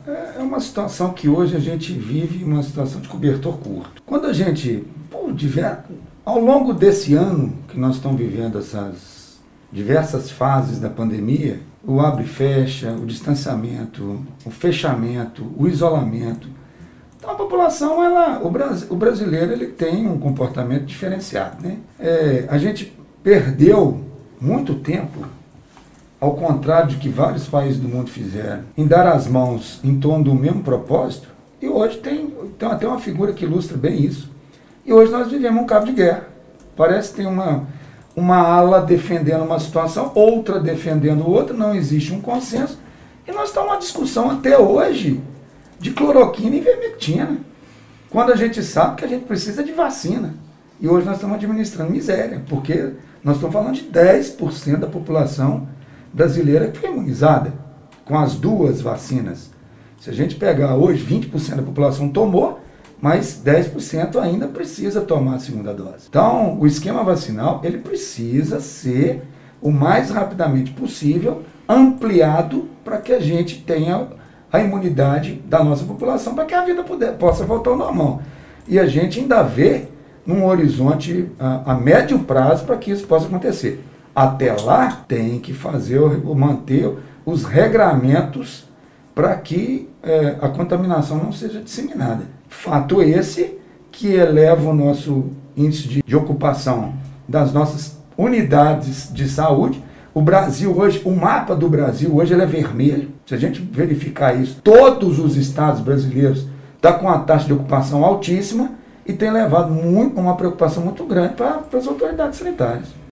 É uma situação que hoje a gente vive uma situação de cobertor curto. Quando a gente, ao longo desse ano que nós estamos vivendo essas diversas fases da pandemia, o abre e fecha, o distanciamento, o fechamento, o isolamento. Então a população, o brasileiro ele tem um comportamento diferenciado, né? A gente perdeu muito tempo, ao contrário de que vários países do mundo fizeram, em dar as mãos em torno do mesmo propósito, e hoje tem até uma figura que ilustra bem isso. E hoje nós vivemos um cabo de guerra. Parece que tem uma ala defendendo uma situação, outra defendendo outra, não existe um consenso, e nós estamos numa discussão até hoje de cloroquina e ivermectina, quando a gente sabe que a gente precisa de vacina. E hoje nós estamos administrando miséria, porque nós estamos falando de 10% da população brasileira que foi imunizada com as duas vacinas. Se a gente pegar hoje, 20% da população tomou, mas 10% ainda precisa tomar a segunda dose. Então, o esquema vacinal, ele precisa ser o mais rapidamente possível ampliado para que a gente tenha a imunidade da nossa população, para que a vida possa voltar ao normal. E a gente ainda vê num horizonte a médio prazo para que isso possa acontecer. Até lá, tem que manter os regramentos para que a contaminação não seja disseminada. Fato esse que eleva o nosso índice de ocupação das nossas unidades de saúde. O Brasil hoje, o mapa do Brasil hoje ele é vermelho. Se a gente verificar isso, todos os estados brasileiros estão com uma taxa de ocupação altíssima e tem levado uma preocupação muito grande para as autoridades sanitárias.